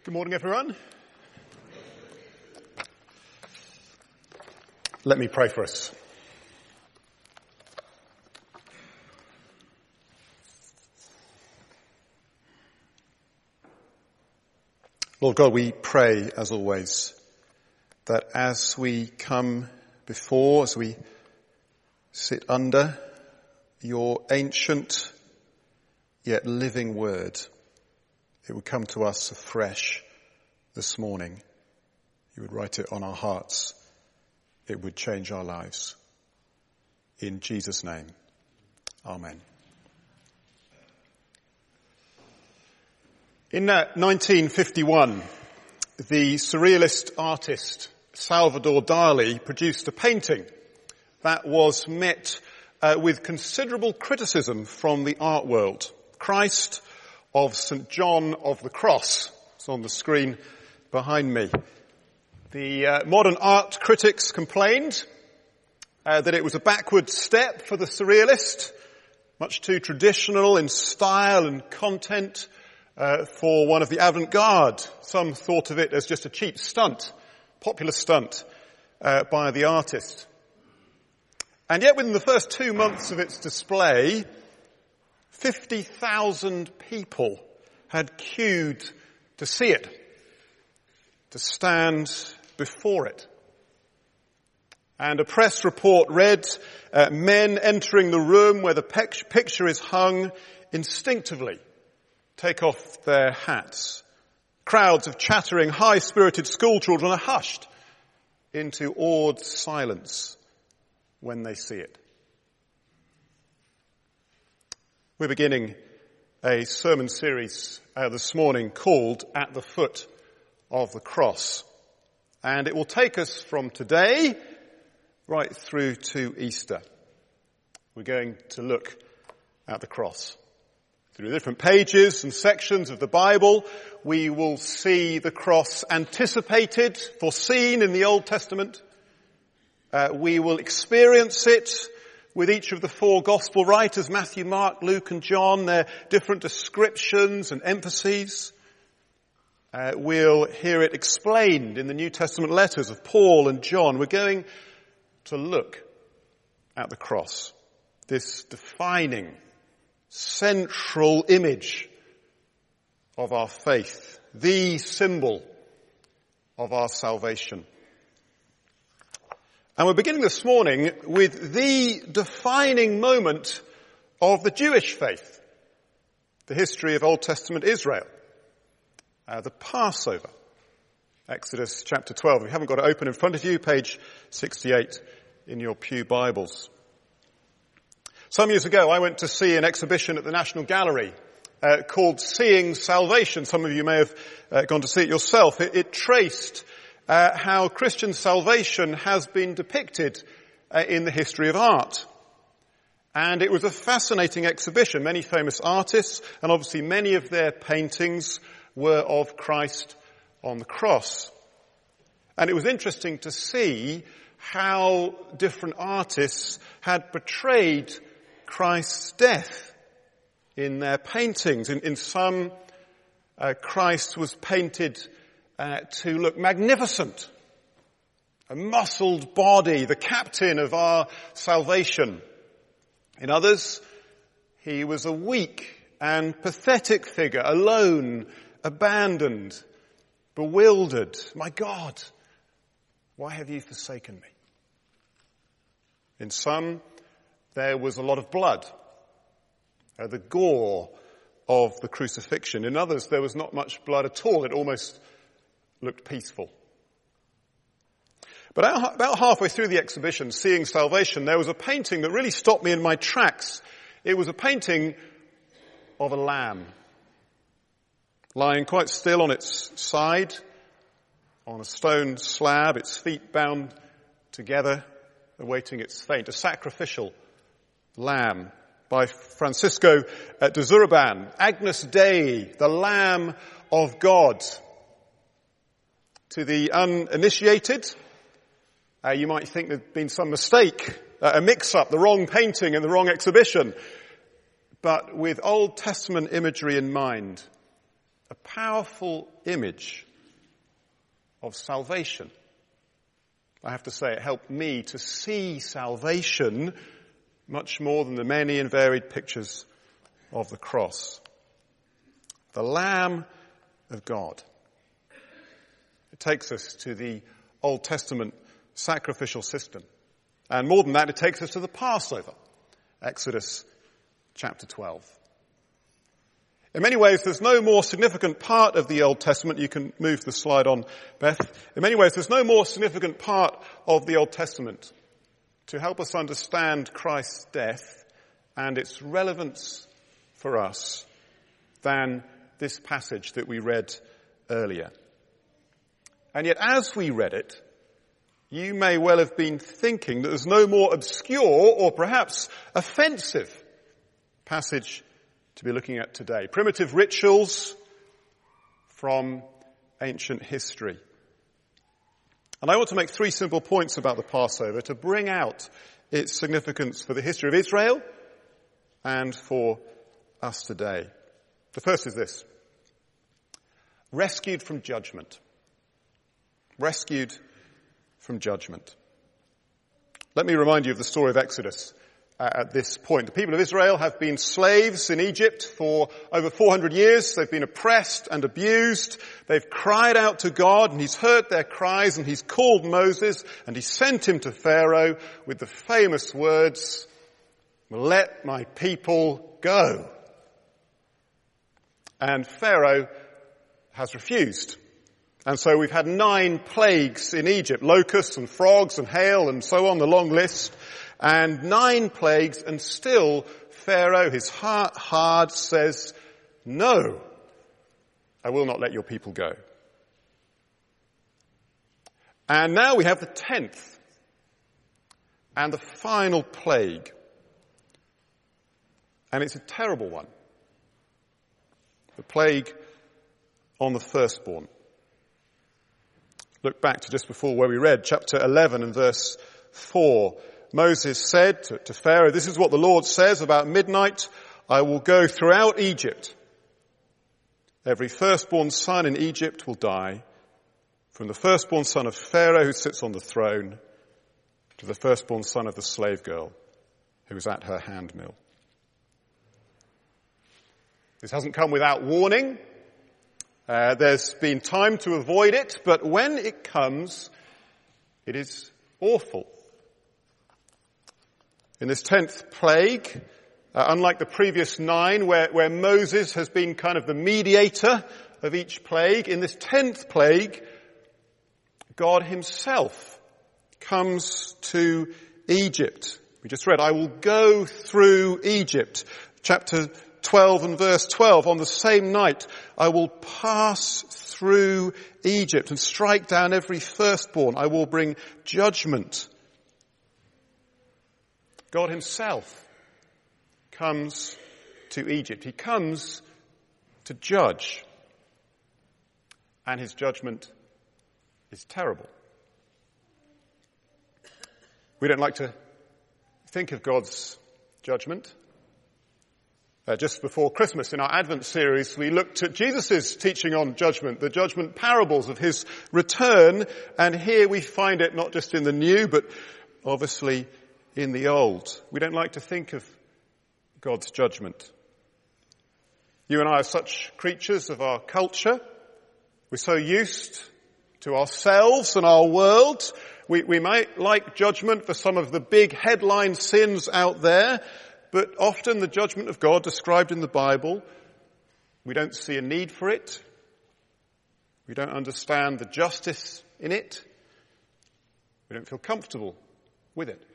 Good morning, everyone. Let me pray for us. Lord God, we pray, as always, that as we come before, as we sit under your ancient yet living word, it would come to us afresh this morning. You would write it on our hearts. It would change our lives. In Jesus' name, amen. In 1951, the surrealist artist Salvador Dali produced a painting that was met with considerable criticism from the art world. Christ of St. John of the Cross. It's on the screen behind me. The modern art critics complained that it was a backward step for the surrealist, much too traditional in style and content for one of the avant-garde. Some thought of it as just a cheap stunt, popular stunt by the artist. And yet within the first 2 months of its display, 50,000 people had queued to see it, to stand before it. And a press report read, men entering the room where the picture is hung instinctively take off their hats. Crowds of chattering, high-spirited schoolchildren are hushed into awed silence when they see it. We're beginning a sermon series this morning called At the Foot of the Cross. And it will take us from today right through to Easter. We're going to look at the cross. Through different pages and sections of the Bible, we will see the cross anticipated, foreseen in the Old Testament. We will experience it with each of the four gospel writers, Matthew, Mark, Luke and John, their different descriptions and emphases. We'll hear it explained in the New Testament letters of Paul and John. We're going to look at the cross, this defining, central image of our faith, the symbol of our salvation. And we're beginning this morning with the defining moment of the Jewish faith, the history of Old Testament Israel, the Passover. Exodus chapter 12. If you haven't got it open in front of you, page 68 in your pew Bibles. Some years ago, I went to see an exhibition at the National Gallery called Seeing Salvation. Some of you may have gone to see it yourself. It traced how Christian salvation has been depicted in the history of art. And it was a fascinating exhibition. Many famous artists, and obviously many of their paintings were of Christ on the cross. And it was interesting to see how different artists had portrayed Christ's death in their paintings. In some, Christ was painted to look magnificent, a muscled body, the captain of our salvation. In others, he was a weak and pathetic figure, alone, abandoned, bewildered. My God, why have you forsaken me? In some, there was a lot of blood, the gore of the crucifixion. In others, there was not much blood at all. It almost looked peaceful. But about halfway through the exhibition, Seeing Salvation, there was a painting that really stopped me in my tracks. It was a painting of a lamb, lying quite still on its side, on a stone slab, its feet bound together, awaiting its fate. A sacrificial lamb by Francisco de Zurban, Agnus Dei, the Lamb of God. To the uninitiated, you might think there'd been some mistake, a mix-up, the wrong painting and the wrong exhibition. But with Old Testament imagery in mind, a powerful image of salvation. I have to say, it helped me to see salvation much more than the many and varied pictures of the cross. The Lamb of God. It takes us to the Old Testament sacrificial system. And more than that, it takes us to the Passover. Exodus chapter 12. In many ways, there's no more significant part of the Old Testament. You can move the slide on, Beth. In many ways, there's no more significant part of the Old Testament to help us understand Christ's death and its relevance for us than this passage that we read earlier. And yet, as we read it, you may well have been thinking that there's no more obscure or perhaps offensive passage to be looking at today. Primitive rituals from ancient history. And I want to make 3 simple points about the Passover to bring out its significance for the history of Israel and for us today. The first is this. Rescued from judgment. Rescued from judgment. Let me remind you of the story of Exodus at this point. The people of Israel have been slaves in Egypt for over 400 years. They've been oppressed and abused. They've cried out to God, and he's heard their cries, and he's called Moses, and he sent him to Pharaoh with the famous words, "Let my people go." And Pharaoh has refused. And so we've had 9 plagues in Egypt, locusts and frogs and hail and so on, the long list. And 9 plagues, and still Pharaoh, his heart hard, says, "No, I will not let your people go." And now we have the 10th and the final plague. And it's a terrible one. The plague on the firstborn. Look back to just before where we read, chapter 11 and verse 4. Moses said to Pharaoh, "This is what the Lord says, about midnight I will go throughout Egypt. Every firstborn son in Egypt will die, from the firstborn son of Pharaoh who sits on the throne to the firstborn son of the slave girl who is at her handmill." This hasn't come without warning. There's been time to avoid it, but when it comes, it is awful. In this 10th plague, unlike the previous 9 where Moses has been kind of the mediator of each plague, in this 10th plague, God himself comes to Egypt. We just read, "I will go through Egypt." Chapter 12 and verse 12, "On the same night I will pass through Egypt and strike down every firstborn. I will bring judgment." God himself comes to Egypt. He comes to judge. And his judgment is terrible. We don't like to think of God's judgment. Just before Christmas in our Advent series, we looked at Jesus' teaching on judgment, the judgment parables of his return. And here we find it not just in the new, but obviously in the old. We don't like to think of God's judgment. You and I are such creatures of our culture. We're so used to ourselves and our world. We might like judgment for some of the big headline sins out there, but often the judgment of God described in the Bible, we don't see a need for it. We don't understand the justice in it. We don't feel comfortable with it.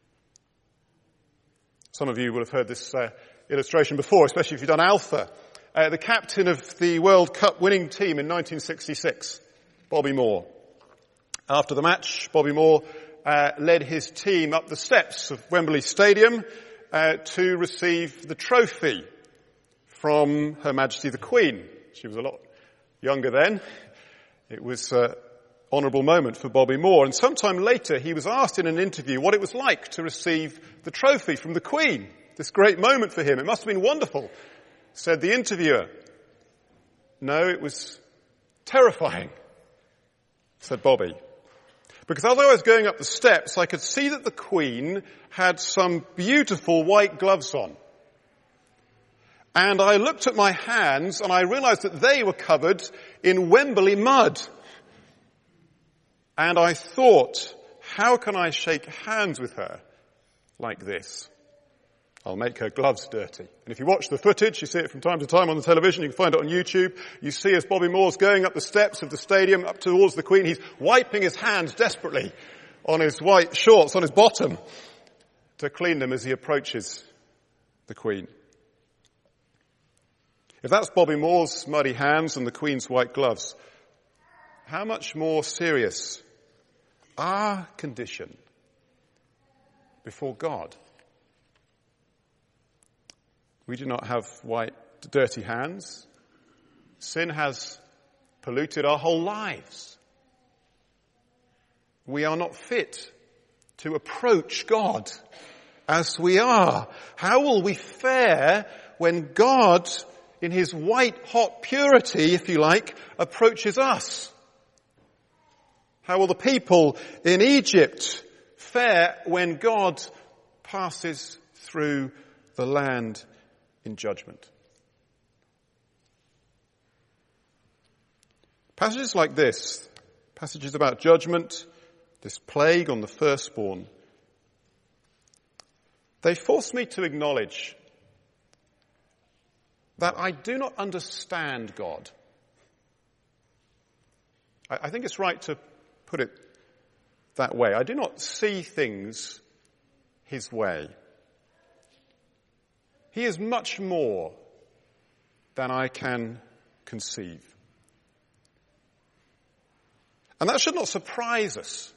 Some of you will have heard this illustration before, especially if you've done Alpha. The captain of the World Cup winning team in 1966, Bobby Moore. After the match, Bobby Moore led his team up the steps of Wembley Stadium to receive the trophy from Her Majesty the Queen. She was a lot younger then. It was an honourable moment for Bobby Moore. And sometime later, he was asked in an interview what it was like to receive the trophy from the Queen. This great moment for him. It must have been wonderful, said the interviewer. No, it was terrifying, said Bobby. Because as I was going up the steps, I could see that the Queen had some beautiful white gloves on. And I looked at my hands and I realized that they were covered in Wembley mud. And I thought, how can I shake hands with her like this? I'll make her gloves dirty. And if you watch the footage, you see it from time to time on the television, you can find it on YouTube, you see as Bobby Moore's going up the steps of the stadium up towards the Queen, he's wiping his hands desperately on his white shorts, on his bottom, to clean them as he approaches the Queen. If that's Bobby Moore's muddy hands and the Queen's white gloves, how much more serious our condition before God? We do not have white, dirty hands. Sin has polluted our whole lives. We are not fit to approach God as we are. How will we fare when God, in his white hot purity, if you like, approaches us? How will the people in Egypt fare when God passes through the land in judgment? Passages like this, passages about judgment, this plague on the firstborn, they force me to acknowledge that I do not understand God. I think it's right to put it that way. I do not see things his way. He is much more than I can conceive. And that should not surprise us.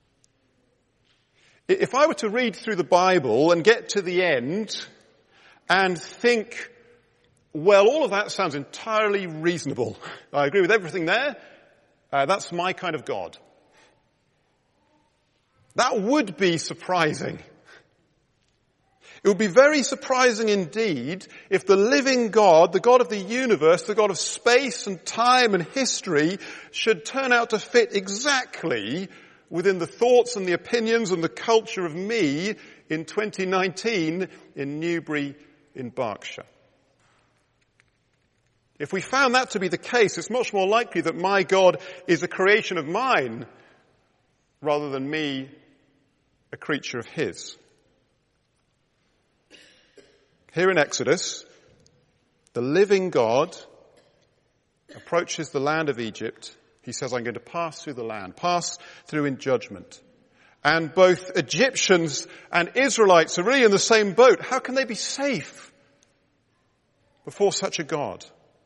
If I were to read through the Bible and get to the end and think, well, all of that sounds entirely reasonable. I agree with everything there. That's my kind of God. That would be surprising. It would be very surprising indeed if the living God, the God of the universe, the God of space and time and history, should turn out to fit exactly within the thoughts and the opinions and the culture of me in 2019 in Newbury in Berkshire. If we found that to be the case, it's much more likely that my God is a creation of mine rather than me a creature of his. Here in Exodus, the living God approaches the land of Egypt. He says, I'm going to pass through the land, pass through in judgment. And both Egyptians and Israelites are really in the same boat. How can they be safe before such a God?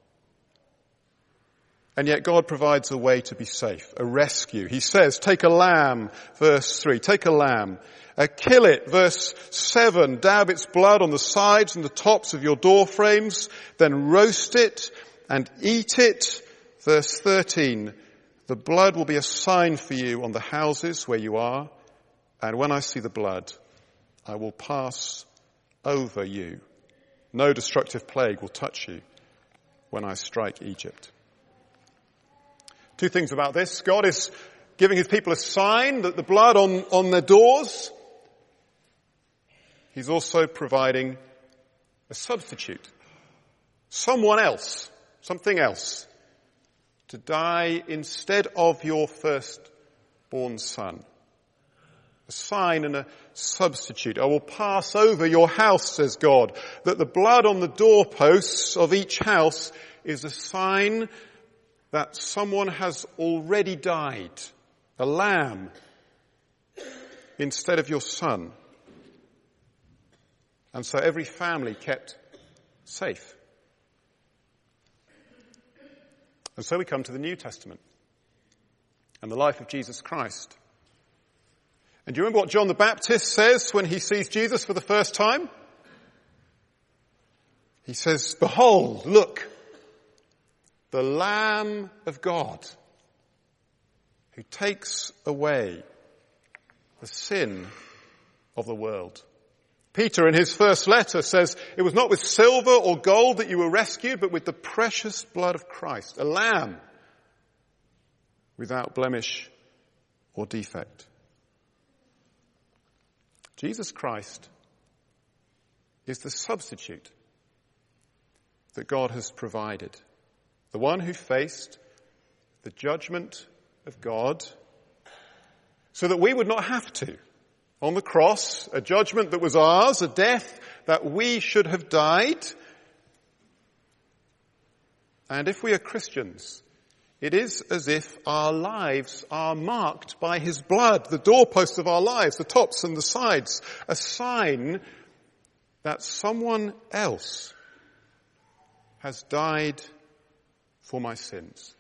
And yet God provides a way to be safe, a rescue. He says, take a lamb, verse 3, take a lamb. Kill it, verse 7, dab its blood on the sides and the tops of your door frames, then roast it and eat it. Verse 13, the blood will be a sign for you on the houses where you are, and when I see the blood, I will pass over you. No destructive plague will touch you when I strike Egypt. Two things about this. God is giving his people a sign, that the blood on their doors. He's also providing a substitute. Someone else, something else, to die instead of your firstborn son. A sign and a substitute. I will pass over your house, says God, that the blood on the doorposts of each house is a sign that someone has already died, a lamb, instead of your son. And so every family kept safe. And so we come to the New Testament and the life of Jesus Christ. And do you remember what John the Baptist says when he sees Jesus for the first time? He says, behold, look, the Lamb of God who takes away the sin of the world. Peter in his first letter says, it was not with silver or gold that you were rescued, but with the precious blood of Christ, a lamb without blemish or defect. Jesus Christ is the substitute that God has provided. The one who faced the judgment of God so that we would not have to. On the cross, a judgment that was ours, a death that we should have died. And if we are Christians, it is as if our lives are marked by his blood, the doorposts of our lives, the tops and the sides, a sign that someone else has died for my sins.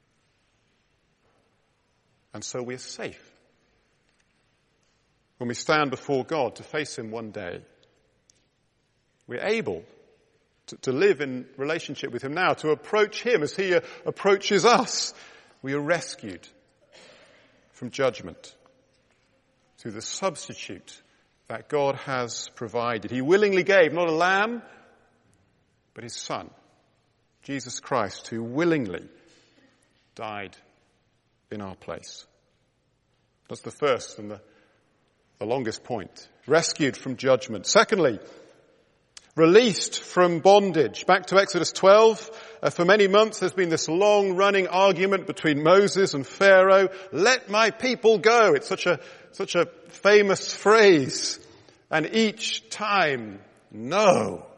And so we are safe when we stand before God to face him one day. We're able to live in relationship with him now, to approach him as he approaches us. We are rescued from judgment through the substitute that God has provided. He willingly gave not a lamb, but his Son, Jesus Christ, who willingly died in our place. That's the first and the longest point. Rescued from judgment. Secondly, released from bondage. Back to Exodus 12. For many months there's been this long-running argument between Moses and Pharaoh. Let my people go. It's such a famous phrase. And each time, no.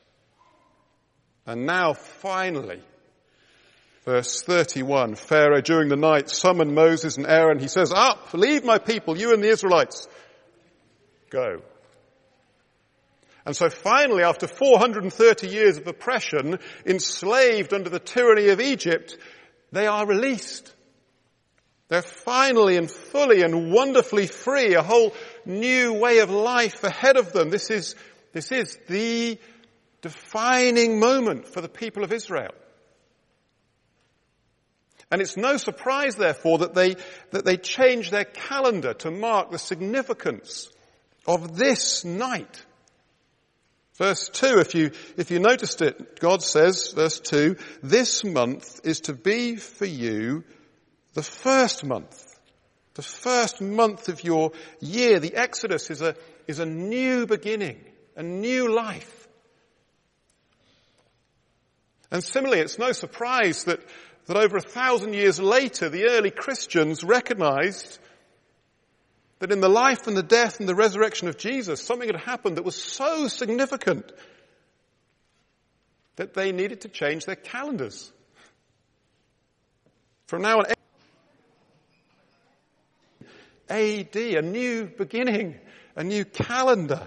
And now finally, verse 31, Pharaoh during the night summoned Moses and Aaron. He says, up, leave my people, you and the Israelites. Go. And so finally, after 430 years of oppression, enslaved under the tyranny of Egypt, they are released. They're finally and fully and wonderfully free, a whole new way of life ahead of them. This is the defining moment for the people of Israel. And it's no surprise, therefore, that they change their calendar to mark the significance of this night. Verse 2, if you noticed it, God says, verse 2, this month is to be for you the first month of your year. The Exodus is a new beginning, a new life. And similarly, it's no surprise that over 1,000 years later, the early Christians recognized that in the life and the death and the resurrection of Jesus, something had happened that was so significant that they needed to change their calendars. From now on, AD, a new beginning, a new calendar.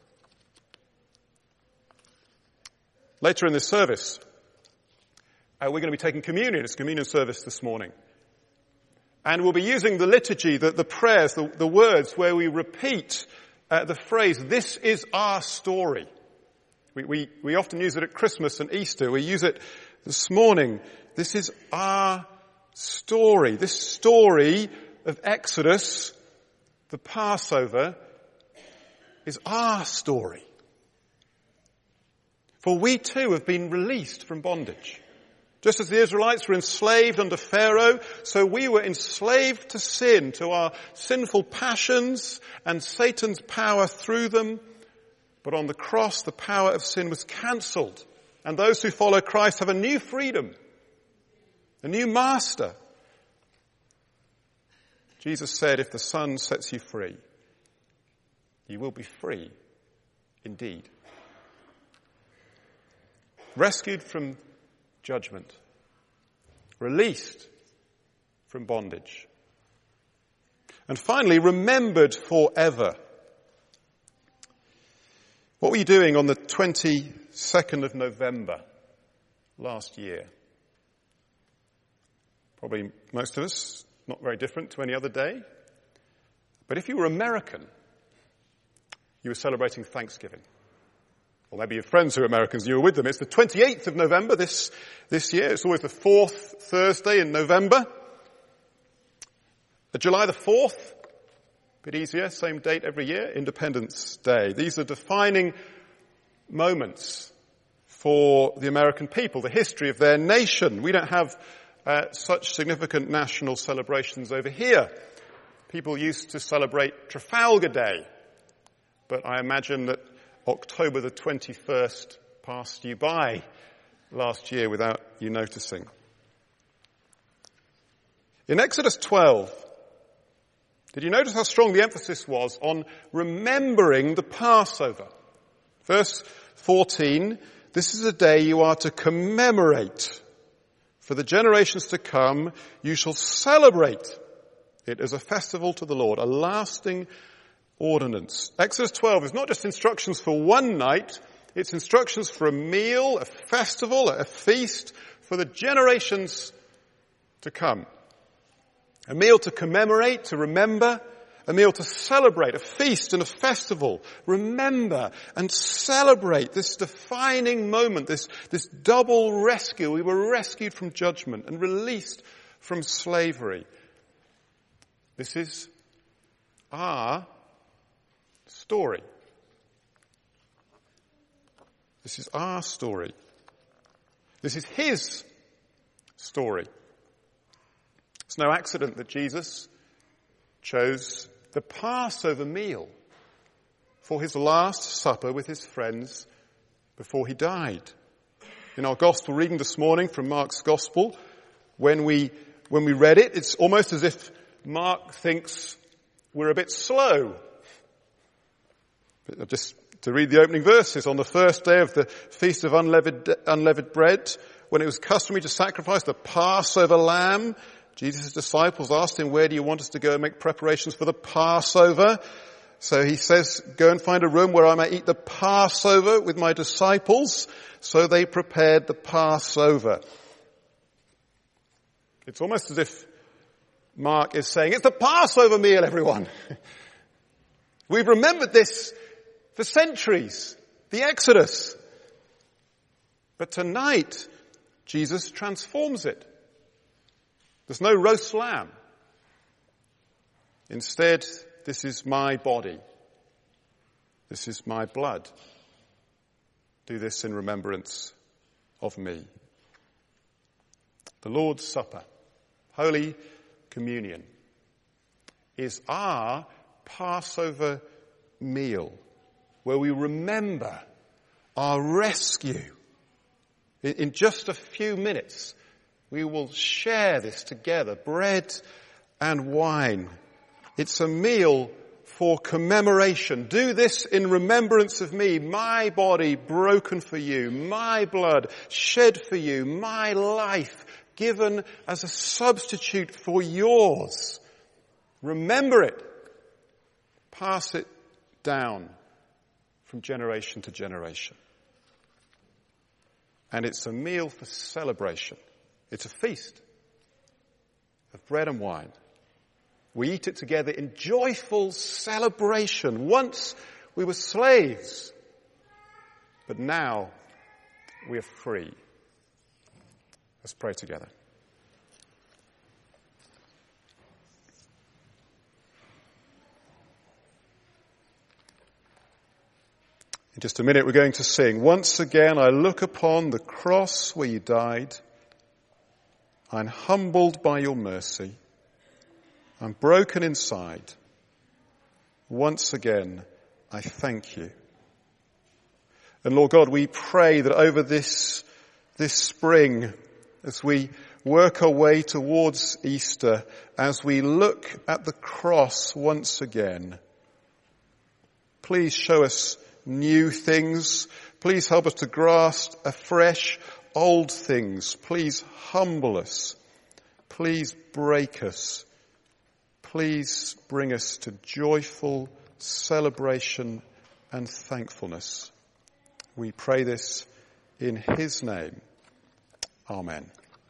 Later in this service, we're going to be taking communion. It's communion service this morning. And we'll be using the liturgy, the prayers, the words where we repeat the phrase, this is our story. We often use it at Christmas and Easter. We use it this morning. This is our story. This story of Exodus, the Passover, is our story. For we too have been released from bondage. Just as the Israelites were enslaved under Pharaoh, so we were enslaved to sin, to our sinful passions and Satan's power through them. But on the cross, the power of sin was cancelled. And those who follow Christ have a new freedom, a new master. Jesus said, if the Son sets you free, you will be free indeed. Rescued from judgment, released from bondage, and finally remembered forever. What were you doing on the 22nd of November last year? Probably most of us, not very different to any other day. But if you were American, you were celebrating Thanksgiving. Or maybe your friends who are Americans, you were with them. It's the 28th of November this year. It's always the fourth Thursday in November. July the 4th, bit easier, same date every year, Independence Day. These are defining moments for the American people, the history of their nation. We don't have such significant national celebrations over here. People used to celebrate Trafalgar Day, but I imagine that October the 21st passed you by last year without you noticing. In Exodus 12, did you notice how strong the emphasis was on remembering the Passover? Verse 14, this is a day you are to commemorate. For the generations to come, you shall celebrate it as a festival to the Lord, a lasting ordinance. Exodus 12 is not just instructions for one night, it's instructions for a meal, a festival, a feast for the generations to come. A meal to commemorate, to remember, a meal to celebrate, a feast and a festival. Remember and celebrate this defining moment, this double rescue. We were rescued from judgment and released from slavery. This is our story. This is our story. This is his story. It's no accident that Jesus chose the Passover meal for his last supper with his friends before he died. In our gospel reading this morning from Mark's gospel, when we read it, it's almost as if Mark thinks we're a bit slow. Just to read the opening verses, on the first day of the Feast of Unleavened Bread, when it was customary to sacrifice the Passover lamb, Jesus' disciples asked him, where do you want us to go and make preparations for the Passover? So he says, go and find a room where I may eat the Passover with my disciples. So they prepared the Passover. It's almost as if Mark is saying, it's the Passover meal, everyone. We've remembered this for centuries, the Exodus. But tonight, Jesus transforms it. There's no roast lamb. Instead, this is my body. This is my blood. Do this in remembrance of me. The Lord's Supper, Holy Communion, is our Passover meal where we remember our rescue. In just a few minutes, we will share this together, bread and wine. It's a meal for commemoration. Do this in remembrance of me, my body broken for you, my blood shed for you, my life given as a substitute for yours. Remember it. Pass it down from generation to generation. And it's a meal for celebration. It's a feast of bread and wine. We eat it together in joyful celebration. Once we were slaves, but now we are free. Let's pray together. In just a minute we're going to sing, once again I look upon the cross where you died. I'm humbled by your mercy. I'm broken inside. Once again, I thank you. And Lord God, we pray that over this spring, as we work our way towards Easter, as we look at the cross once again, please show us new things. Please help us to grasp afresh old things. Please humble us. Please break us. Please bring us to joyful celebration and thankfulness. We pray this in his name. Amen.